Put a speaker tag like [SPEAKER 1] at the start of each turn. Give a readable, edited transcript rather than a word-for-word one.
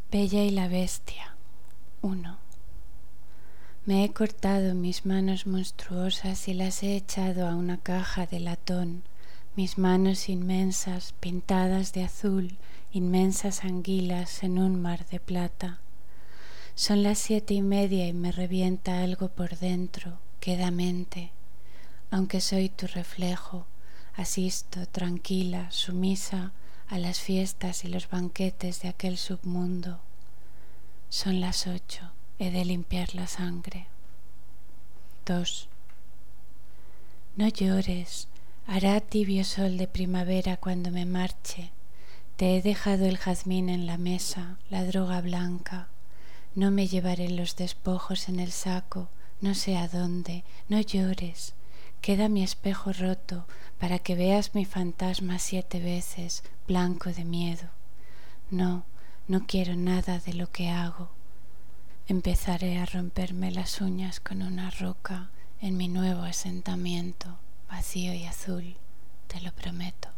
[SPEAKER 1] Bella y la bestia. 1. Me he cortado mis manos monstruosas y las he echado a una caja de latón, mis manos inmensas, pintadas de azul, inmensas anguilas en un mar de plata. Son las 7:30 y me revienta algo por dentro, quedamente. Aunque soy tu reflejo, asisto tranquila, sumisa, a las fiestas y los banquetes de aquel submundo. Son las 8, he de limpiar la sangre. 2. No llores, hará tibio sol de primavera cuando me marche. Te he dejado el jazmín en la mesa, la droga blanca. No me llevaré los despojos en el saco, no sé a dónde, no llores. Queda mi espejo roto para que veas mi fantasma 7 veces, blanco de miedo. No quiero nada de lo que hago. Empezaré a romperme las uñas con una roca en mi nuevo asentamiento, vacío y azul, te lo prometo.